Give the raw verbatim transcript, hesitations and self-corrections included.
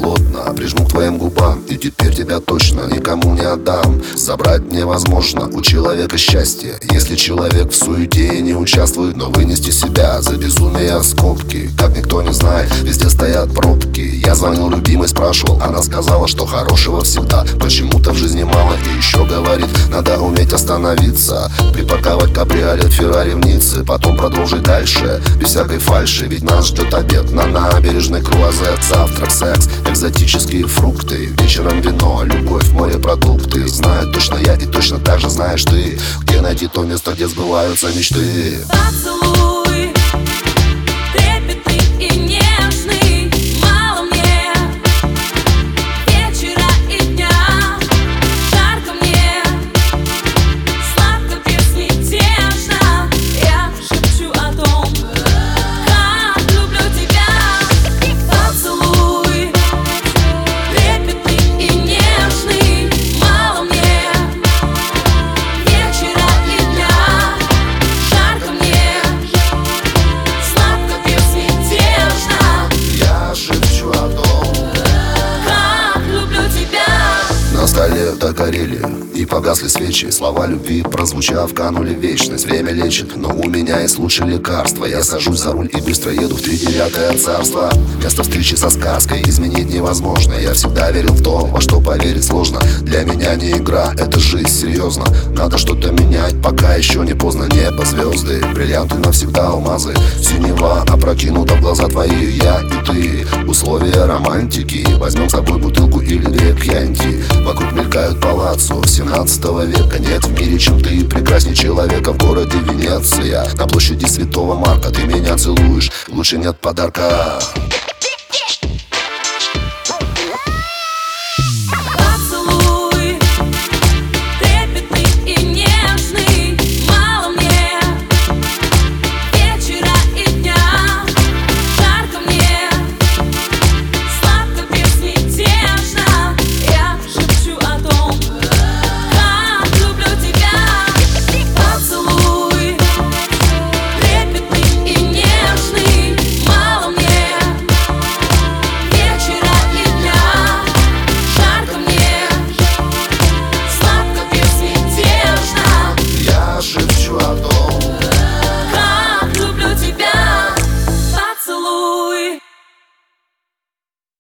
плотно прижму к твоим губам, и теперь тебя точно никому не отдам. Забрать невозможно у человека счастье, если человек в суете не участвует. Но вынести себя за безумие в скобки, как никто не знает, везде стоят пробки. Я звонил любимой, спрашивал, она сказала, что хорошего всегда почему-то в жизни мало. И еще говорит, надо уметь остановиться, припарковать кабриолет Феррари в Ницце, потом продолжить дальше, без всякой фальши. Ведь нас ждет обед на набережной Круазет, завтрак, секс, экзотические фрукты, вечером вино, любовь, морепродукты. Знаю точно я и точно так же знаешь ты, где найти то место, где сбываются мечты. Поцелуй трепетный и нежный, мало мне вечера и дня. Жарко мне, сладко, безмятежно. Я шепчу о том, как люблю тебя. Поцелуй трепетный и нежный, мало мне вечера и дня. Жарко мне, сладко, безмятежно. Я шепчу о том, Как люблю тебя. на столе догорели и погасли свечи. Слова любви, прозвучав, канули в вечность. Время лечит, но у меня есть лучшее лекарство. Я сажусь за руль и быстро еду в тридевятое царство. Место встречи со сказкой изменить невозможно. Я всегда верил в то, во что поверить сложно. Для меня не игра, это жизнь, серьезно. Надо что-то менять, пока еще не поздно. Небо, звезды, бриллианты навсегда, алмазы. Синева опрокинута в глаза твои, я и ты. Условия романтики, возьмем с собой бутылку или две кьянти. Вокруг мелькают палаццо семнадцатого века. Нет в мире, чем ты, прекрасней человека в городе Венеция. На площади Святого Марка ты меня целуешь, лучше нет подарка.